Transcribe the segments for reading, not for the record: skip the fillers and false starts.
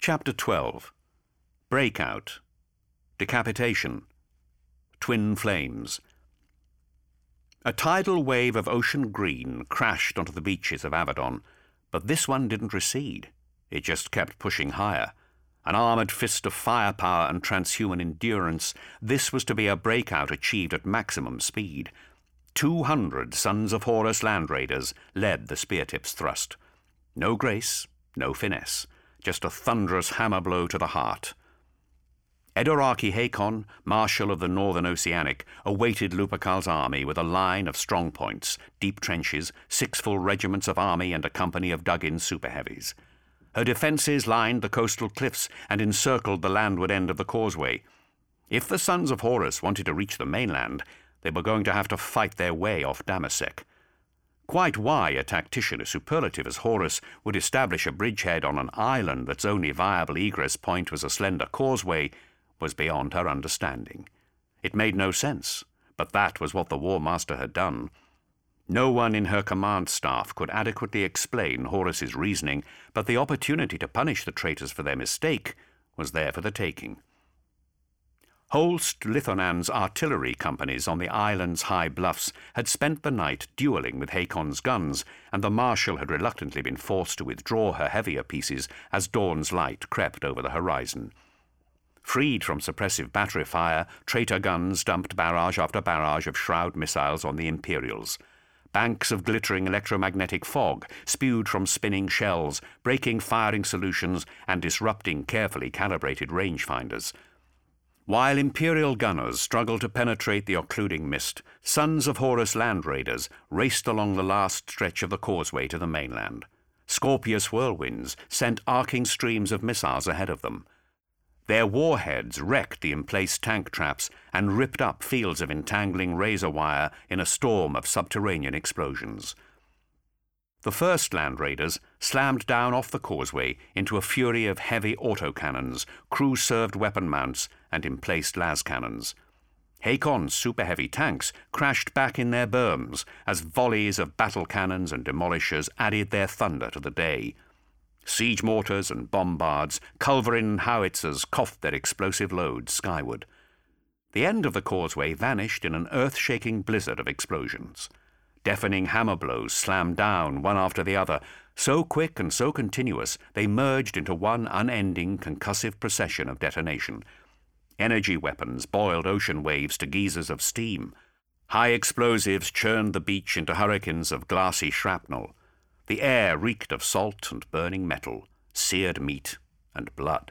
Chapter 12. Breakout. Decapitation. Twin flames. A tidal wave of ocean green crashed onto the beaches of Avedon, but this one didn't recede. It just kept pushing higher. An armoured fist of firepower and transhuman endurance, this was to be a breakout achieved at maximum speed. 200 Sons of Horus land raiders led the spear-tip's thrust. No grace, no finesse, just a thunderous hammer blow to the heart. Edorakki Hakon, Marshal of the Northern Oceanic, awaited Lupercal's army with a line of strong points, deep trenches, 6 full regiments of army and a company of dug-in super-heavies. Her defences lined the coastal cliffs and encircled the landward end of the causeway. If the Sons of Horus wanted to reach the mainland, they were going to have to fight their way off Damasek. Quite why a tactician as superlative as Horus would establish a bridgehead on an island that's only viable egress point was a slender causeway was beyond her understanding. It made no sense, but that was what the War Master had done. No one in her command staff could adequately explain Horus's reasoning, but the opportunity to punish the traitors for their mistake was there for the taking. Holst Lithonan's artillery companies on the island's high bluffs had spent the night duelling with Hakon's guns, and the Marshal had reluctantly been forced to withdraw her heavier pieces as dawn's light crept over the horizon. Freed from suppressive battery fire, traitor guns dumped barrage after barrage of Shroud missiles on the Imperials. Banks of glittering electromagnetic fog spewed from spinning shells, breaking firing solutions and disrupting carefully calibrated rangefinders. While Imperial gunners struggled to penetrate the occluding mist, Sons of Horus land raiders raced along the last stretch of the causeway to the mainland. Scorpius whirlwinds sent arcing streams of missiles ahead of them. Their warheads wrecked the emplaced tank traps and ripped up fields of entangling razor wire in a storm of subterranean explosions. The first land raiders slammed down off the causeway into a fury of heavy autocannons, crew-served weapon mounts, and emplaced las cannons. Hakon's super-heavy tanks crashed back in their berms as volleys of battle cannons and demolishers added their thunder to the day. Siege mortars and bombards, culverin howitzers coughed their explosive loads skyward. The end of the causeway vanished in an earth-shaking blizzard of explosions. Deafening hammer blows slammed down one after the other, so quick and so continuous they merged into one unending concussive procession of detonation. Energy weapons boiled ocean waves to geysers of steam. High explosives churned the beach into hurricanes of glassy shrapnel. The air reeked of salt and burning metal, seared meat and blood.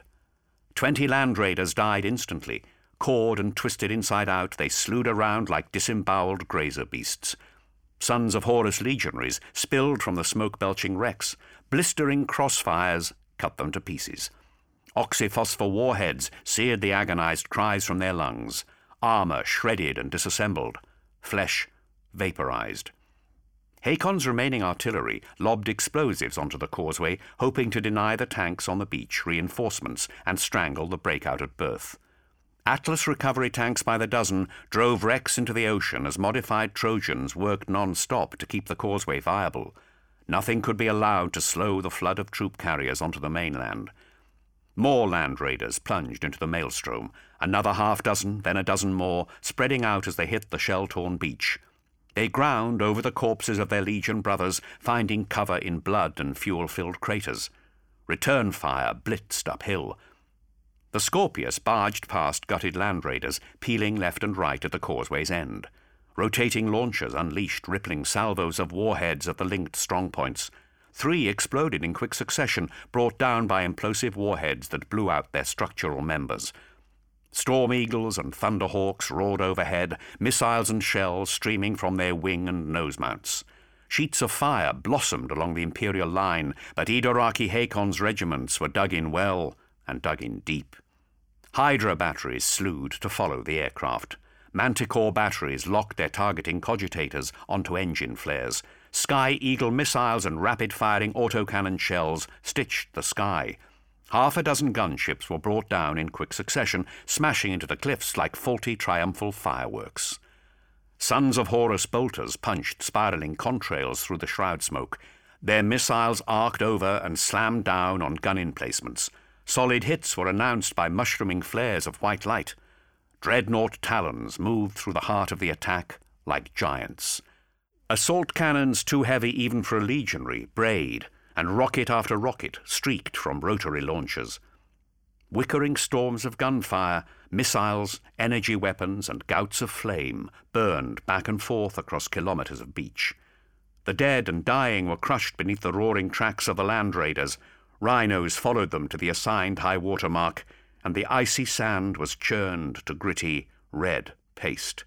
20 land raiders died instantly. Cawed and twisted inside out, they slewed around like disemboweled grazer beasts. Sons of Horus legionaries spilled from the smoke-belching wrecks. Blistering crossfires cut them to pieces. Oxyphosphor warheads seared the agonized cries from their lungs. Armor shredded and disassembled. Flesh vaporized. Hakon's remaining artillery lobbed explosives onto the causeway, hoping to deny the tanks on the beach reinforcements and strangle the breakout at birth. Atlas recovery tanks by the dozen drove wrecks into the ocean as modified Trojans worked non-stop to keep the causeway viable. Nothing could be allowed to slow the flood of troop carriers onto the mainland. More land raiders plunged into the maelstrom, another half dozen, then a dozen more, spreading out as they hit the shell-torn beach. They ground over the corpses of their Legion brothers, finding cover in blood and fuel-filled craters. Return fire blitzed uphill. The Scorpius barged past gutted land raiders, peeling left and right at the causeway's end. Rotating launchers unleashed rippling salvos of warheads at the linked strongpoints. 3 exploded in quick succession, brought down by implosive warheads that blew out their structural members. Storm Eagles and Thunderhawks roared overhead, missiles and shells streaming from their wing and nose mounts. Sheets of fire blossomed along the Imperial line, but Edorakki Hakon's regiments were dug in well and dug in deep. Hydra batteries slewed to follow the aircraft. Manticore batteries locked their targeting cogitators onto engine flares. Sky Eagle missiles and rapid-firing autocannon shells stitched the sky. Half a dozen gunships were brought down in quick succession, smashing into the cliffs like faulty triumphal fireworks. Sons of Horus bolters punched spiraling contrails through the shroud smoke. Their missiles arced over and slammed down on gun emplacements. Solid hits were announced by mushrooming flares of white light. Dreadnought talons moved through the heart of the attack like giants. Assault cannons too heavy even for a legionary brayed, and rocket after rocket streaked from rotary launchers. Wickering storms of gunfire, missiles, energy weapons, and gouts of flame burned back and forth across kilometres of beach. The dead and dying were crushed beneath the roaring tracks of the land raiders. Rhinos followed them to the assigned high-water mark, and the icy sand was churned to gritty, red paste.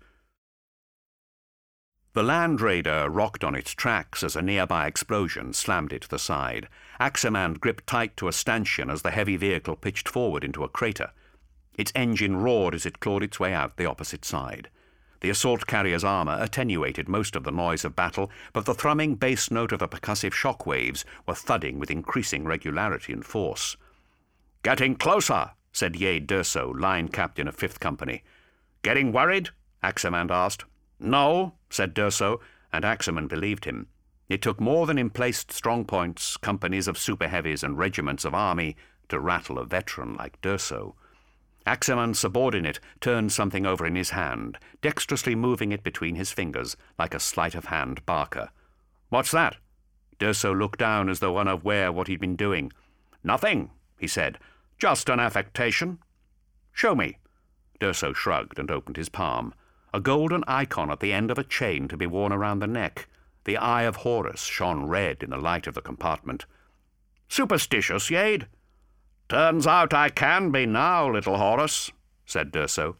The Land Raider rocked on its tracks as a nearby explosion slammed it to the side. Axemand gripped tight to a stanchion as the heavy vehicle pitched forward into a crater. Its engine roared as it clawed its way out the opposite side. The assault carrier's armour attenuated most of the noise of battle, but the thrumming bass note of the percussive shock waves were thudding with increasing regularity and force. "Getting closer," said Ye Durso, line captain of 5th Company. "Getting worried?" Axemand asked. "No," said Durso, and Axemand believed him. It took more than emplaced strong points, companies of super heavies and regiments of army to rattle a veteran like Durso. Axamand's subordinate turned something over in his hand, dexterously moving it between his fingers like a sleight-of-hand barker. "What's that?" Durso looked down as though unaware what he'd been doing. "Nothing," he said. "Just an affectation." "Show me." Durso shrugged and opened his palm. A golden icon at the end of a chain to be worn around the neck. The eye of Horus shone red in the light of the compartment. "Superstitious, Yade?" "Turns out I can be now, little Horus," said Durso.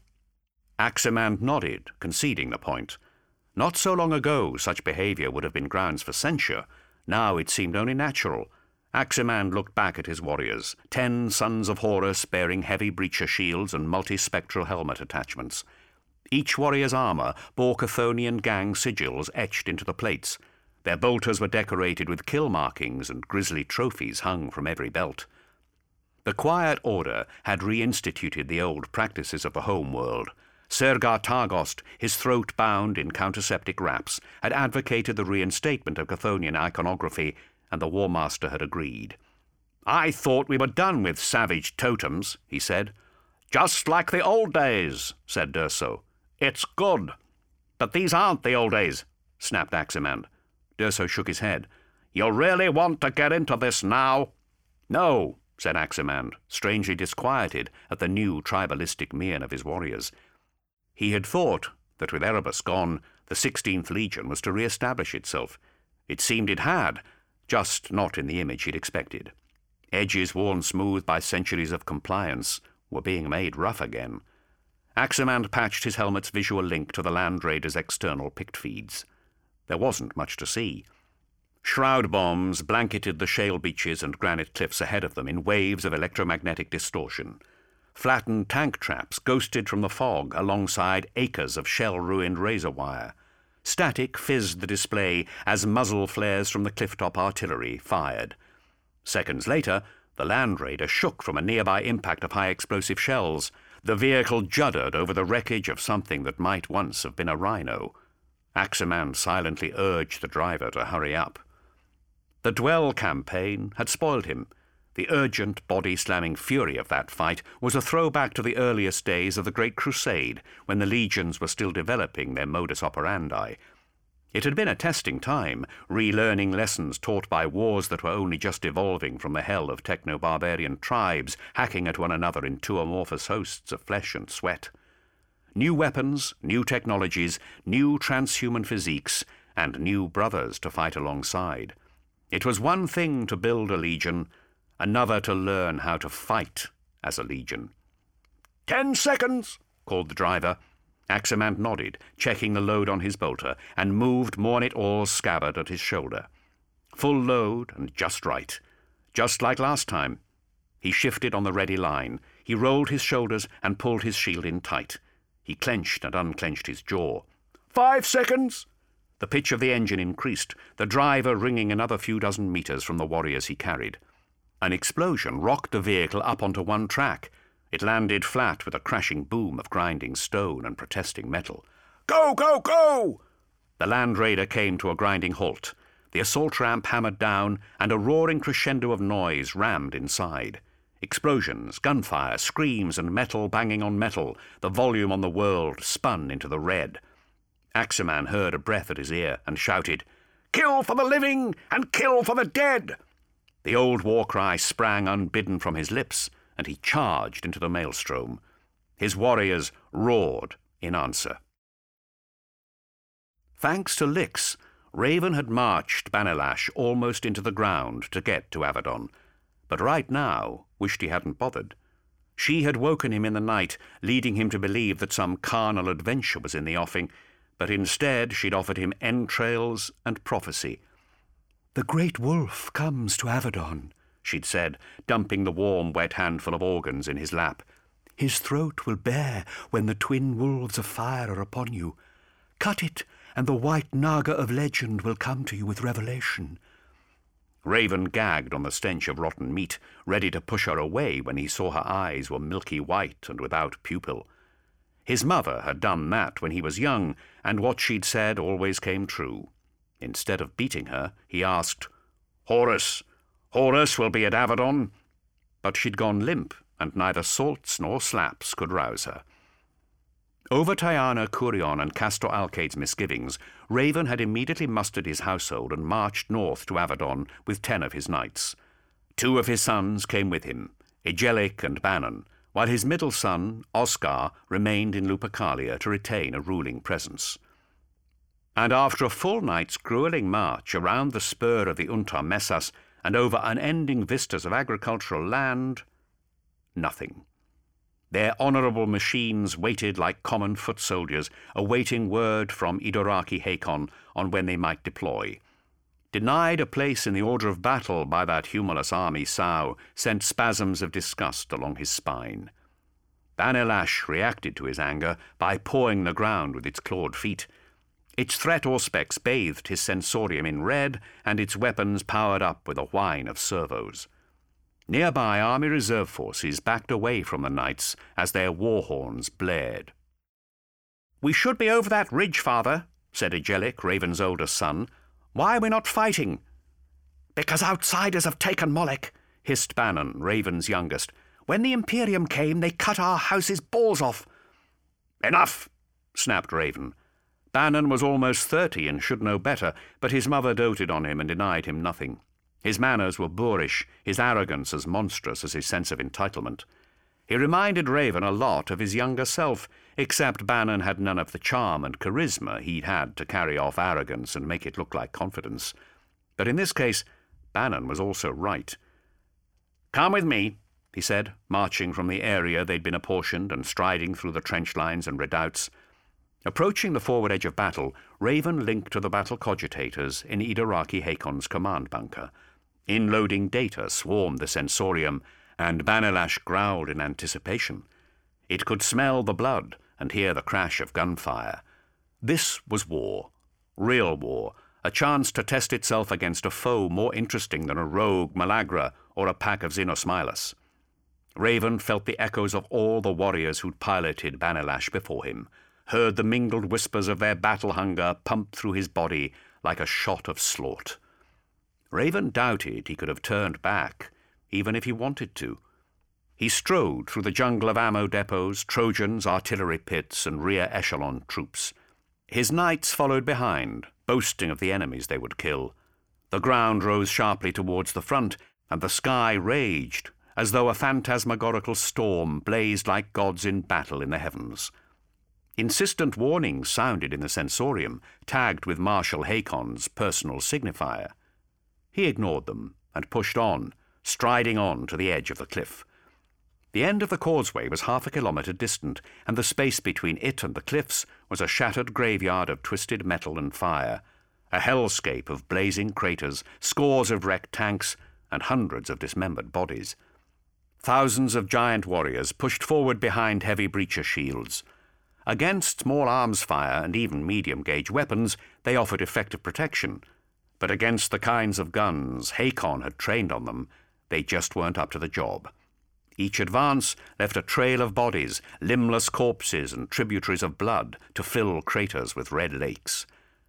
Axemand nodded, conceding the point. Not so long ago such behaviour would have been grounds for censure. Now it seemed only natural. Axemand looked back at his warriors, 10 sons of Horus bearing heavy breacher shields and multispectral helmet attachments. Each warrior's armour bore Chthonian gang sigils etched into the plates. Their bolters were decorated with kill markings, and grisly trophies hung from every belt. The Quiet Order had reinstituted the old practices of the home world. Sergar Targost, his throat bound in counterseptic wraps, had advocated the reinstatement of Chthonian iconography, and the War Master had agreed. "I thought we were done with savage totems," he said. "Just like the old days," said Durso. "It's good." "But these aren't the old days," snapped Axemand. Durso shook his head. "You really want to get into this now?" "No," said Axemand, strangely disquieted at the new tribalistic mien of his warriors. He had thought that with Erebus gone, the 16th Legion was to re-establish itself. It seemed it had, just not in the image he'd expected. Edges worn smooth by centuries of compliance were being made rough again. Axemand patched his helmet's visual link to the Land Raider's external pict feeds. There wasn't much to see. Shroud bombs blanketed the shale beaches and granite cliffs ahead of them in waves of electromagnetic distortion. Flattened tank traps ghosted from the fog alongside acres of shell-ruined razor wire. Static fizzed the display as muzzle flares from the clifftop artillery fired. Seconds later, the Land Raider shook from a nearby impact of high-explosive shells. The vehicle juddered over the wreckage of something that might once have been a rhino. Axemand silently urged the driver to hurry up. The Dwell campaign had spoiled him. The urgent, body-slamming fury of that fight was a throwback to the earliest days of the Great Crusade, when the legions were still developing their modus operandi. It had been a testing time, relearning lessons taught by wars that were only just evolving from the hell of techno-barbarian tribes hacking at one another in two amorphous hosts of flesh and sweat. New weapons, new technologies, new transhuman physiques, and new brothers to fight alongside. It was one thing to build a legion, another to learn how to fight as a legion. 10 seconds, called the driver. Axemand nodded, checking the load on his bolter, and moved Mornit Orr's scabbard at his shoulder. Full load and just right. Just like last time. He shifted on the ready line. He rolled his shoulders and pulled his shield in tight. He clenched and unclenched his jaw. 5 seconds! The pitch of the engine increased, the driver ringing another few dozen meters from the warriors he carried. An explosion rocked the vehicle up onto one track. It landed flat with a crashing boom of grinding stone and protesting metal. "Go, go, go!" The Land Raider came to a grinding halt. The assault ramp hammered down, and a roaring crescendo of noise rammed inside. Explosions, gunfire, screams, and metal banging on metal. The volume on the world spun into the red. Axeman heard a breath at his ear and shouted, "Kill for the living and kill for the dead!" The old war cry sprang unbidden from his lips, and he charged into the maelstrom. His warriors roared in answer. Thanks to Lix, Raven had marched Banelash almost into the ground to get to Avedon, but right now wished he hadn't bothered. She had woken him in the night, leading him to believe that some carnal adventure was in the offing, but instead she'd offered him entrails and prophecy. "The great wolf comes to Avedon," she'd said, dumping the warm, wet handful of organs in his lap. "His throat will bare when the twin wolves of fire are upon you. Cut it, and the white Naga of legend will come to you with revelation." Raven gagged on the stench of rotten meat, ready to push her away when he saw her eyes were milky white and without pupil. His mother had done that when he was young, and what she'd said always came true. Instead of beating her, he asked, Horus will be at Avedon." But she'd gone limp, and neither salts nor slaps could rouse her. Over Tyana, Curion, and Castor Alcade's misgivings, Raven had immediately mustered his household and marched north to Avedon with 10 of his knights. 2 of his sons came with him, Egelic and Bannon, while his middle son, Oscar, remained in Lupercalia to retain a ruling presence. And after a full night's gruelling march around the spur of the Untar Messas and over unending vistas of agricultural land, nothing. Their honourable machines waited like common foot soldiers, awaiting word from Idoraki Hakon on when they might deploy. Denied a place in the order of battle by that humorless army sow sent spasms of disgust along his spine. Banelash reacted to his anger by pawing the ground with its clawed feet. Its threat auspex bathed his sensorium in red, and its weapons powered up with a whine of servos. Nearby, army reserve forces backed away from the knights as their war horns blared. "We should be over that ridge, father," said Egelic, Raven's oldest son. "Why are we not fighting?" "Because outsiders have taken Molech," hissed Bannon, Raven's youngest. "When the Imperium came, they cut our house's balls off." "Enough," snapped Raven. Bannon was almost 30 and should know better, but his mother doted on him and denied him nothing. His manners were boorish, his arrogance as monstrous as his sense of entitlement. He reminded Raven a lot of his younger self, except Bannon had none of the charm and charisma he'd had to carry off arrogance and make it look like confidence. But in this case, Bannon was also right. "Come with me," he said, marching from the area they'd been apportioned and striding through the trench lines and redoubts. Approaching the forward edge of battle, Raven linked to the battle cogitators in Idoraki Hakon's command bunker. Inloading data swarmed the sensorium, and Banelash growled in anticipation. It could smell the blood and hear the crash of gunfire. This was war, real war, a chance to test itself against a foe more interesting than a rogue Malagra or a pack of Xenosmilus. Raven felt the echoes of all the warriors who'd piloted Banelash before him, heard the mingled whispers of their battle hunger pump through his body like a shot of slaught. Raven doubted he could have turned back, even if he wanted to. He strode through the jungle of ammo depots, Trojans, artillery pits, and rear echelon troops. His knights followed behind, boasting of the enemies they would kill. The ground rose sharply towards the front, and the sky raged, as though a phantasmagorical storm blazed like gods in battle in the heavens. Insistent warnings sounded in the sensorium, tagged with Marshal Hakon's personal signifier. He ignored them and pushed on, striding on to the edge of the cliff. The end of the causeway was 1/2 kilometre distant, and the space between it and the cliffs was a shattered graveyard of twisted metal and fire, a hellscape of blazing craters, scores of wrecked tanks, and hundreds of dismembered bodies. Thousands of giant warriors pushed forward behind heavy breacher shields. Against small arms fire and even medium-gauge weapons, they offered effective protection. But against the kinds of guns Hakon had trained on them, they just weren't up to the job. Each advance left a trail of bodies, limbless corpses and tributaries of blood to fill craters with red lakes.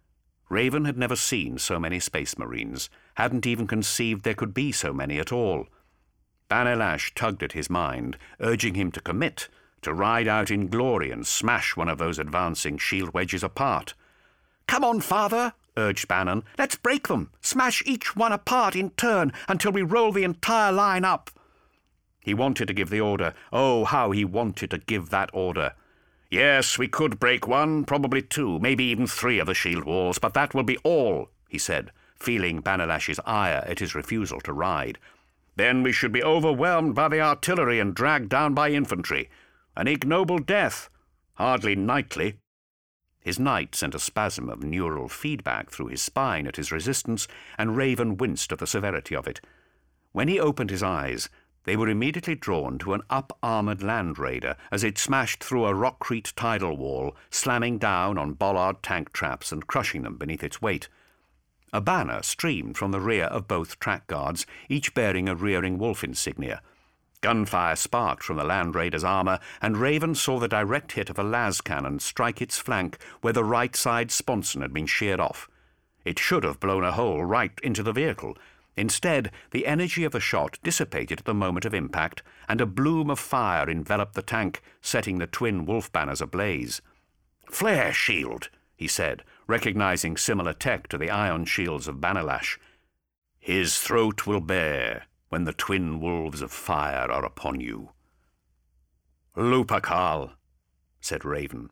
Raven had never seen so many space marines, hadn't even conceived there could be so many at all. Bannerlash tugged at his mind, urging him to commit, to ride out in glory and smash one of those advancing shield wedges apart. "Come on, father," urged Bannon. "Let's break them. Smash each one apart in turn until we roll the entire line up." He wanted to give the order. Oh, how he wanted to give that order. "Yes, we could break one, probably two, maybe even three of the shield walls, but that will be all," he said, feeling Bannerlash's ire at his refusal to ride. "Then we should be overwhelmed by the artillery and dragged down by infantry. An ignoble death. Hardly knightly." His knight sent a spasm of neural feedback through his spine at his resistance, and Raven winced at the severity of it. When he opened his eyes, they were immediately drawn to an up-armoured land raider as it smashed through a rockcrete tidal wall, slamming down on bollard tank traps and crushing them beneath its weight. A banner streamed from the rear of both track guards, each bearing a rearing wolf insignia. Gunfire sparked from the land raider's armour, and Raven saw the direct hit of a las cannon strike its flank where the right side sponson had been sheared off. It should have blown a hole right into the vehicle. Instead, the energy of the shot dissipated at the moment of impact, and a bloom of fire enveloped the tank, setting the twin wolf banners ablaze. "Flare shield," he said, recognizing similar tech to the ion shields of Bannerlash. "His throat will bare when the twin wolves of fire are upon you." "Lupercal," said Raven.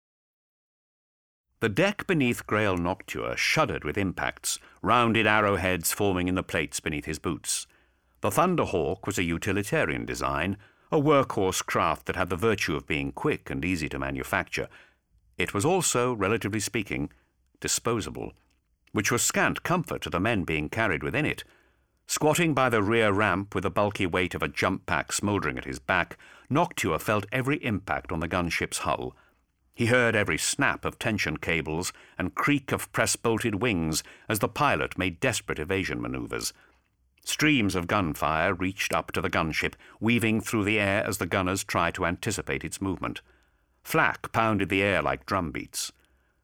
The deck beneath Grail Noctua shuddered with impacts, rounded arrowheads forming in the plates beneath his boots. The Thunderhawk was a utilitarian design, a workhorse craft that had the virtue of being quick and easy to manufacture. It was also, relatively speaking, disposable, which was scant comfort to the men being carried within it. Squatting by the rear ramp with the bulky weight of a jump pack smouldering at his back, Noctua felt every impact on the gunship's hull. He heard every snap of tension cables and creak of press-bolted wings as the pilot made desperate evasion manoeuvres. Streams of gunfire reached up to the gunship, weaving through the air as the gunners tried to anticipate its movement. Flak pounded the air like drumbeats.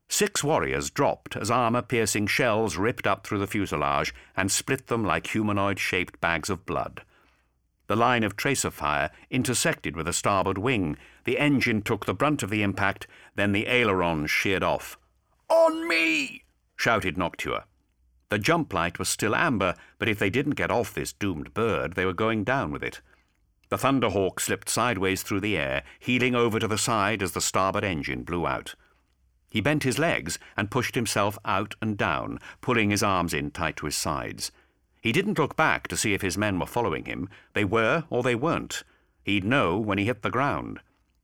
6 warriors dropped as armour-piercing shells ripped up through the fuselage and split them like humanoid-shaped bags of blood. The line of tracer fire intersected with the starboard wing. The engine took the brunt of the impact, then the ailerons sheared off. "On me!" shouted Noctua. The jump light was still amber, but if they didn't get off this doomed bird, they were going down with it. The Thunderhawk slipped sideways through the air, heeling over to the side as the starboard engine blew out. He bent his legs and pushed himself out and down, pulling his arms in tight to his sides. He didn't look back to see if his men were following him. They were or they weren't. He'd know when he hit the ground.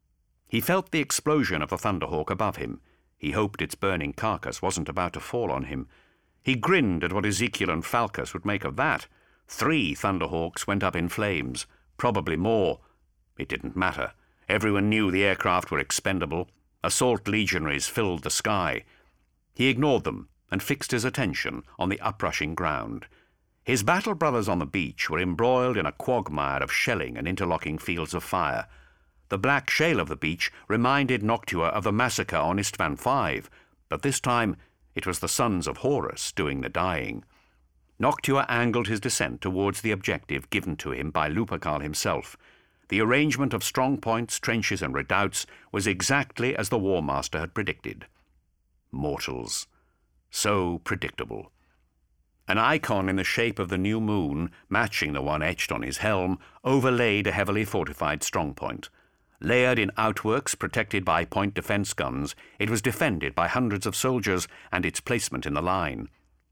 He felt the explosion of the Thunderhawk above him. He hoped its burning carcass wasn't about to fall on him. He grinned at what Ezekiel and Falcus would make of that. 3 Thunderhawks went up in flames, probably more. It didn't matter. Everyone knew the aircraft were expendable. Assault legionaries filled the sky. He ignored them and fixed his attention on the uprushing ground. His battle brothers on the beach were embroiled in a quagmire of shelling and interlocking fields of fire. The black shale of the beach reminded Noctua of the massacre on Istvan V, but this time it was the sons of Horus doing the dying. Noctua angled his descent towards the objective given to him by Lupercal himself. The arrangement of strong points, trenches, and redoubts was exactly as the War Master had predicted. Mortals. So predictable. An icon in the shape of the new moon, matching the one etched on his helm, overlaid a heavily fortified strongpoint. Layered in outworks protected by point defence guns, it was defended by hundreds of soldiers and its placement in the line.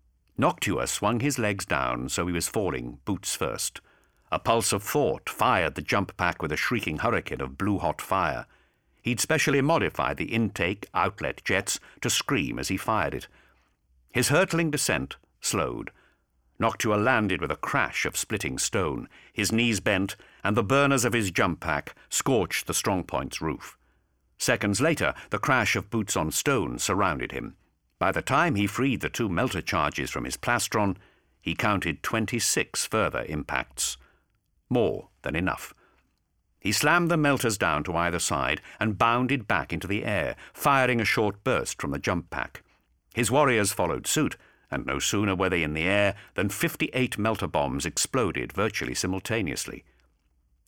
Noctua swung his legs down so he was falling, boots first. A pulse of thought fired the jump pack with a shrieking hurricane of blue-hot fire. He'd specially modified the intake-outlet jets to scream as he fired it. His hurtling descent slowed. Noctua landed with a crash of splitting stone. His knees bent, and the burners of his jump pack scorched the strongpoint's roof. Seconds later, the crash of boots on stone surrounded him. By the time he freed the 2 melter charges from his plastron, he counted 26 further impacts. More than enough. He slammed the melters down to either side and bounded back into the air, firing a short burst from the jump pack. His warriors followed suit, and no sooner were they in the air than 58 melter bombs exploded virtually simultaneously.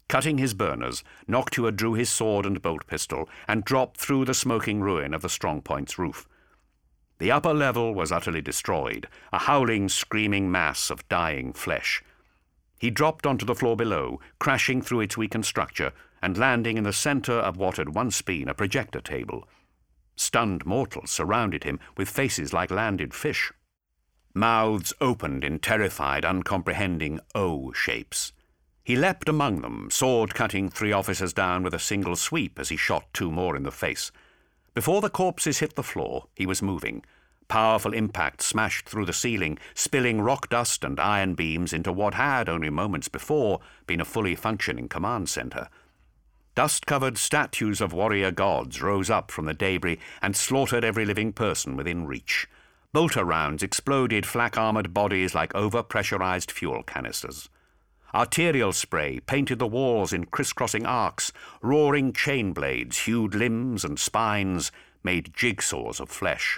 Cutting his burners, Noctua drew his sword and bolt pistol and dropped through the smoking ruin of the strongpoint's roof. The upper level was utterly destroyed, a howling, screaming mass of dying flesh. He dropped onto the floor below, crashing through its weakened structure and landing in the centre of what had once been a projector table. Stunned mortals surrounded him with faces like landed fish. Mouths opened in terrified, uncomprehending O shapes. He leapt among them, sword cutting 3 officers down with a single sweep as he shot 2 more in the face. Before the corpses hit the floor, he was moving. Powerful impact smashed through the ceiling, spilling rock dust and iron beams into what had, only moments before, been a fully functioning command centre. Dust-covered statues of warrior gods rose up from the debris and slaughtered every living person within reach. Bolter rounds exploded flak-armoured bodies like over-pressurized fuel canisters. Arterial spray painted the walls in criss-crossing arcs. Roaring chain blades hewed limbs and spines, made jigsaws of flesh.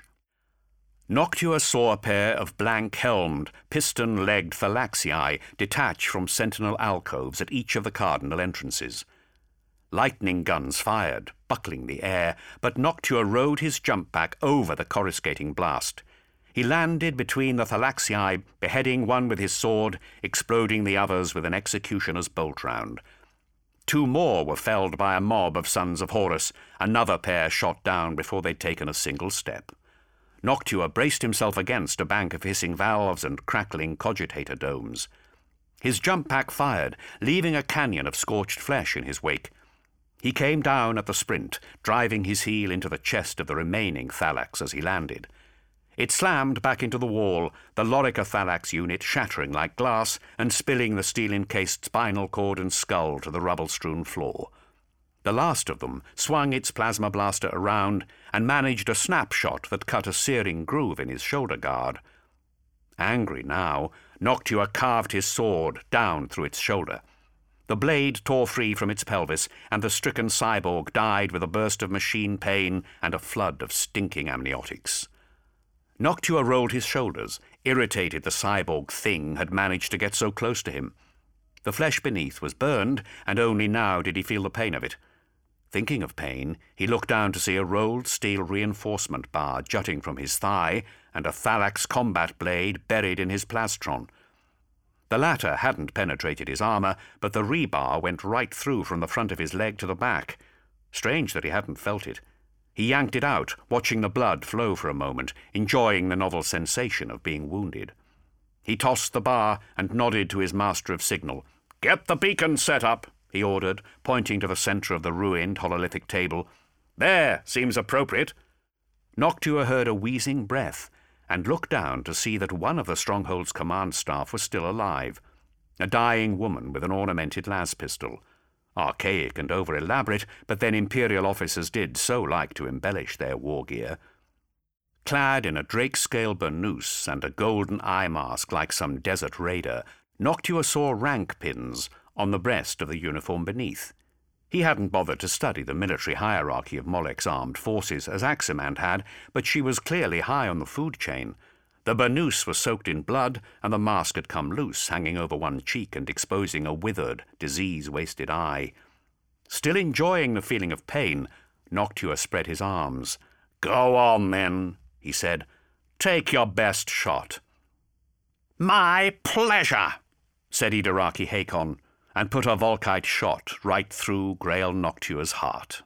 Noctua saw a pair of blank-helmed, piston-legged Thalaxii detach from sentinel alcoves at each of the cardinal entrances. Lightning guns fired, buckling the air, but Noctua rode his jump back over the coruscating blast. He landed between the Thalaxii, beheading one with his sword, exploding the others with an executioner's bolt round. 2 more were felled by a mob of sons of Horus, another pair shot down before they'd taken a single step. Noctua braced himself against a bank of hissing valves and crackling cogitator domes. His jump pack fired, leaving a canyon of scorched flesh in his wake. He came down at the sprint, driving his heel into the chest of the remaining Thalax as he landed. It slammed back into the wall, the Lorica Thalax unit shattering like glass and spilling the steel-encased spinal cord and skull to the rubble-strewn floor. The last of them swung its plasma blaster around and managed a snapshot that cut a searing groove in his shoulder guard. Angry now, Noctua carved his sword down through its shoulder. The blade tore free from its pelvis, and the stricken cyborg died with a burst of machine pain and a flood of stinking amniotics. Noctua rolled his shoulders, irritated the cyborg thing had managed to get so close to him. The flesh beneath was burned, and only now did he feel the pain of it. Thinking of pain, he looked down to see a rolled steel reinforcement bar jutting from his thigh and a Thalax combat blade buried in his plastron. The latter hadn't penetrated his armour, but the rebar went right through from the front of his leg to the back. Strange that he hadn't felt it. He yanked it out, watching the blood flow for a moment, enjoying the novel sensation of being wounded. He tossed the bar and nodded to his master of signal. "Get the beacon set up," he ordered, pointing to the centre of the ruined hololithic table. "There, seems appropriate." Noctua heard a wheezing breath and looked down to see that one of the Stronghold's command staff was still alive, a dying woman with an ornamented las pistol. Archaic and over-elaborate, but then Imperial officers did so like to embellish their war gear. Clad in a drake-scale burnous and a golden eye mask like some desert raider, Noctua saw rank pins on the breast of the uniform beneath. He hadn't bothered to study the military hierarchy of Molech's armed forces as Aximand had, but she was clearly high on the food chain. The burnous was soaked in blood, and the mask had come loose, hanging over one cheek and exposing a withered, disease-wasted eye. Still enjoying the feeling of pain, Noctua spread his arms. "Go on, then," he said. "Take your best shot." "My pleasure," said Idaraki Hakon, and put a Volkite shot right through Grail Noctua's heart.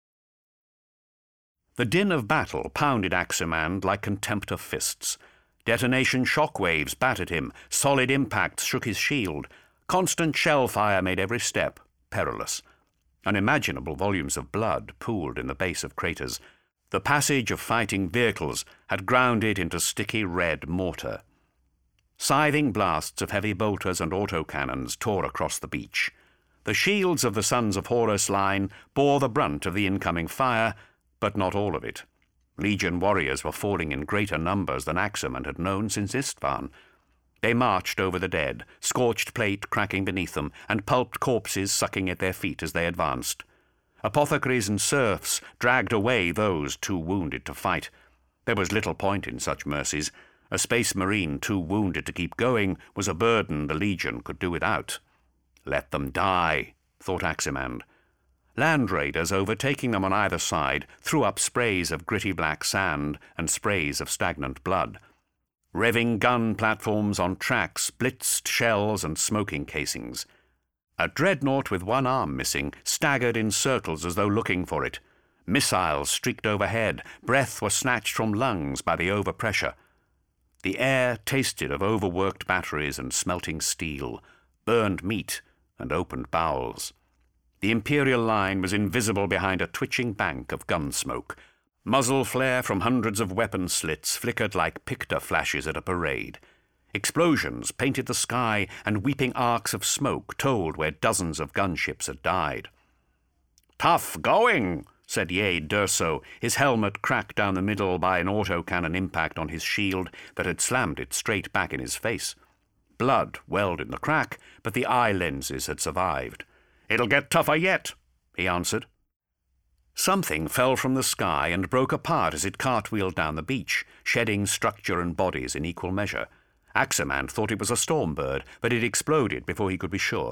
The din of battle pounded Aximand like contemptor fists. Detonation shockwaves battered him, solid impacts shook his shield. Constant shell fire made every step perilous. Unimaginable volumes of blood pooled in the base of craters. The passage of fighting vehicles had ground it into sticky red mortar. Scything blasts of heavy bolters and autocannons tore across the beach. The shields of the Sons of Horus line bore the brunt of the incoming fire, but not all of it. Legion warriors were falling in greater numbers than Aximand had known since Istvan. They marched over the dead, scorched plate cracking beneath them, and pulped corpses sucking at their feet as they advanced. Apothecaries and serfs dragged away those too wounded to fight. There was little point in such mercies. A space marine too wounded to keep going was a burden the Legion could do without. Let them die, thought Aximand. Land raiders overtaking them on either side threw up sprays of gritty black sand and sprays of stagnant blood. Revving gun platforms on tracks blitzed shells and smoking casings. A dreadnought with one arm missing staggered in circles as though looking for it. Missiles streaked overhead. Breath was snatched from lungs by the overpressure. The air tasted of overworked batteries and smelting steel, burned meat and opened bowels. The Imperial line was invisible behind a twitching bank of gun smoke. Muzzle flare from hundreds of weapon slits flickered like picta flashes at a parade. Explosions painted the sky, and weeping arcs of smoke told where dozens of gunships had died. "Tough going," said Ye Durso, his helmet cracked down the middle by an autocannon impact on his shield that had slammed it straight back in his face. Blood welled in the crack, but the eye lenses had survived. "It'll get tougher yet," he answered. Something fell from the sky and broke apart as it cartwheeled down the beach, shedding structure and bodies in equal measure. Aximand thought it was a storm bird, but it exploded before he could be sure.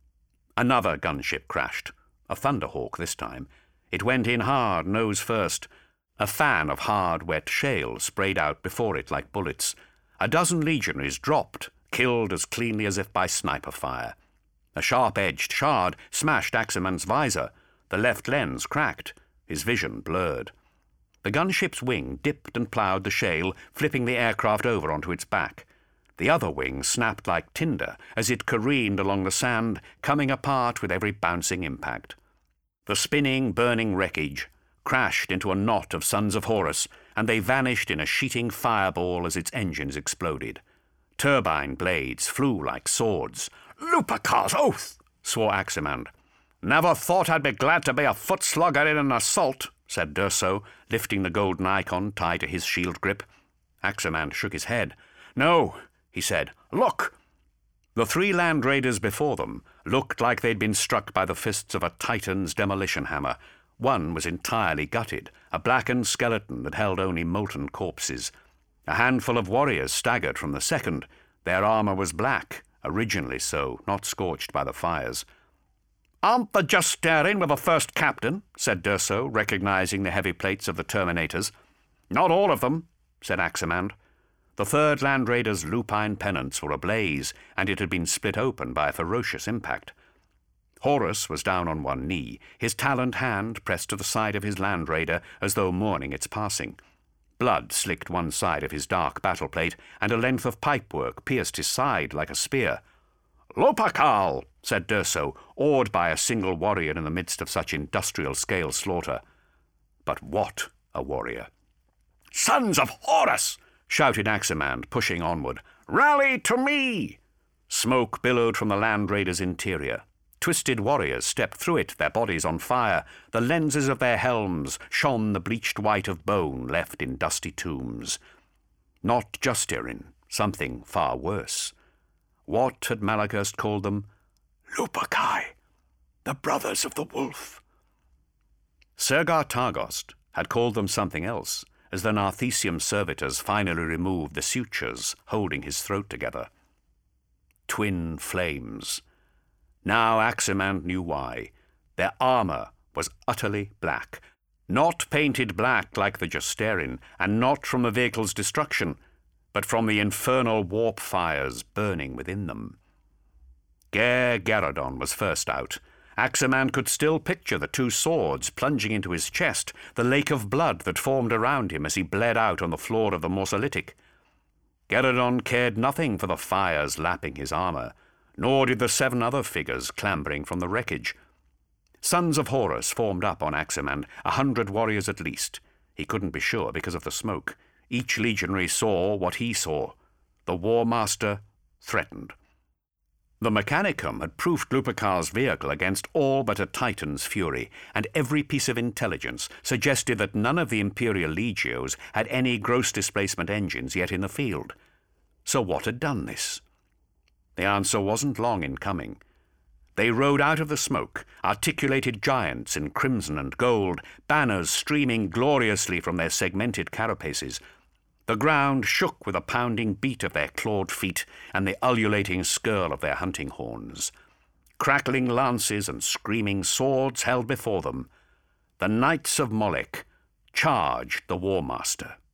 Another gunship crashed, a Thunderhawk this time. It went in hard, nose first. A fan of hard, wet shale sprayed out before it like bullets. A dozen legionaries dropped, killed as cleanly as if by sniper fire. A sharp-edged shard smashed Aximand's visor. The left lens cracked, his vision blurred. The gunship's wing dipped and ploughed the shale, flipping the aircraft over onto its back. The other wing snapped like tinder as it careened along the sand, coming apart with every bouncing impact. The spinning, burning wreckage crashed into a knot of Sons of Horus, and they vanished in a sheeting fireball as its engines exploded. Turbine blades flew like swords. "Lupercal's oath!" swore Aximand. "Never thought I'd be glad to be a foot slugger in an assault," said Durso, lifting the golden icon tied to his shield grip. Aximand shook his head. "No," he said. "Look!" The three land raiders before them looked like they'd been struck by the fists of a Titan's demolition hammer. One was entirely gutted, a blackened skeleton that held only molten corpses. A handful of warriors staggered from the second. Their armour was black, originally so, not scorched by the fires. "Aren't the Justerin with the first captain?" said Durso, recognizing the heavy plates of the Terminators. "Not all of them," said Aximand. The third land raider's lupine pennants were ablaze, and it had been split open by a ferocious impact. Horus was down on one knee, his taloned hand pressed to the side of his land raider as though mourning its passing. Blood slicked one side of his dark battle plate, and a length of pipework pierced his side like a spear. "Lupercal!" said Durso, awed by a single warrior in the midst of such industrial-scale slaughter. But what a warrior! "Sons of Horus!" shouted Aximand, pushing onward. "Rally to me!" Smoke billowed from the land raider's interior. Twisted warriors stepped through it, their bodies on fire. The lenses of their helms shone the bleached white of bone left in dusty tombs. Not Justerin, something far worse. What had Malachurst called them? Luperci, the brothers of the wolf. Sergar Targost had called them something else, as the Narthesium servitors finally removed the sutures holding his throat together. Twin flames. Now Aximand knew why. Their armour was utterly black. Not painted black like the Justerin, and not from the vehicle's destruction, but from the infernal warp fires burning within them. Ger Garadon was first out. Aximand could still picture the two swords plunging into his chest, the lake of blood that formed around him as he bled out on the floor of the Mausolytic. Garadon cared nothing for the fires lapping his armour, nor did the 7 other figures clambering from the wreckage. Sons of Horus formed up on Aximand, 100 warriors at least. He couldn't be sure because of the smoke. Each legionary saw what he saw. The War Master threatened. The Mechanicum had proofed Lupercal's vehicle against all but a Titan's fury, and every piece of intelligence suggested that none of the Imperial Legios had any gross displacement engines yet in the field. So what had done this? The answer wasn't long in coming. They rode out of the smoke, articulated giants in crimson and gold, banners streaming gloriously from their segmented carapaces. The ground shook with the pounding beat of their clawed feet and the ululating skirl of their hunting horns. Crackling lances and screaming swords held before them, the knights of Moloch charged the war master.